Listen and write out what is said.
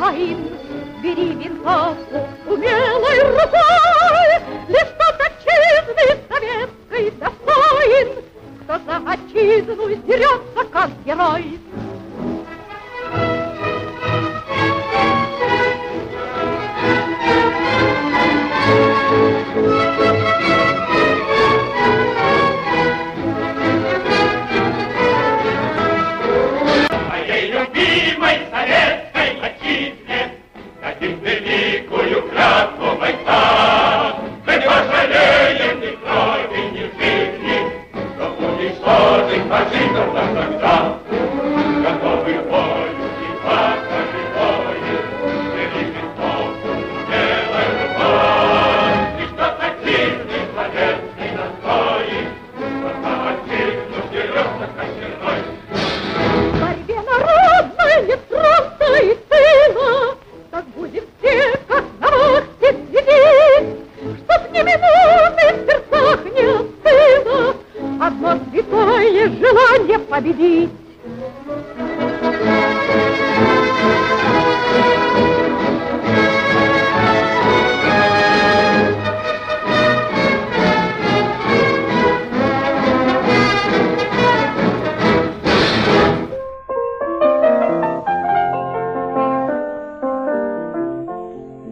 воин, бери винтовку умелой рукой, лишь тот отчизны советской достоин, кто за отчизну дерется, как герой. Моей любимой советской отчизне дадим великую клятву бойца. Мы не пожалеем ни крови, ни жизни, чтоб уничтожить фашистов навсегда. Готовы к бою и баться живое, бери винтовку умелой рукой. Лишь тот отчизны советской достоин, кто за отчизну дерется, как герой. В борьбе народной нет фронта и тыла, так будем все, как на вахте, следить, чтоб ни минуты в сердцах не остыло одно святое желание победить.